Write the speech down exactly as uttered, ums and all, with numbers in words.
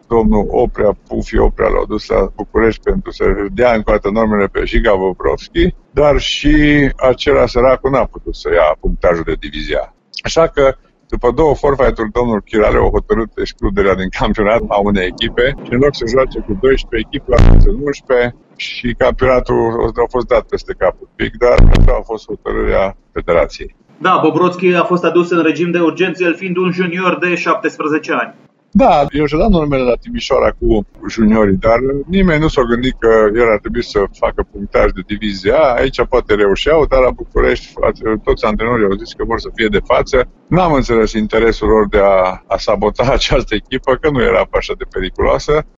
domnul Oprea, Pufi Oprea l-au dus la București pentru să dea încă o dată normele pe Jiga Bobrovski, dar și acela săracul n-a putut să ia punctajul de divizia. Așa că, după două forfait-uri, domnul Chiraleu a hotărât excluderea din campionat a unei echipe și în loc să joace cu doisprezece echipe, a fost în unsprezece și campionatul a fost dat peste capul pic, dar așa a fost hotărârea federației. Da, Bobrovski a fost adus în regim de urgență, el fiind un junior de șaptesprezece ani. Da, eu și-am dat numele la Timișoara cu juniorii, dar nimeni nu s-a gândit că el ar trebui să facă punctaj de divizia A. Aici poate reușeau, dar la București toți antrenorii au zis că vor să fie de față. N-am înțeles interesul lor de a, a sabota această echipă, că nu era așa de periculoasă.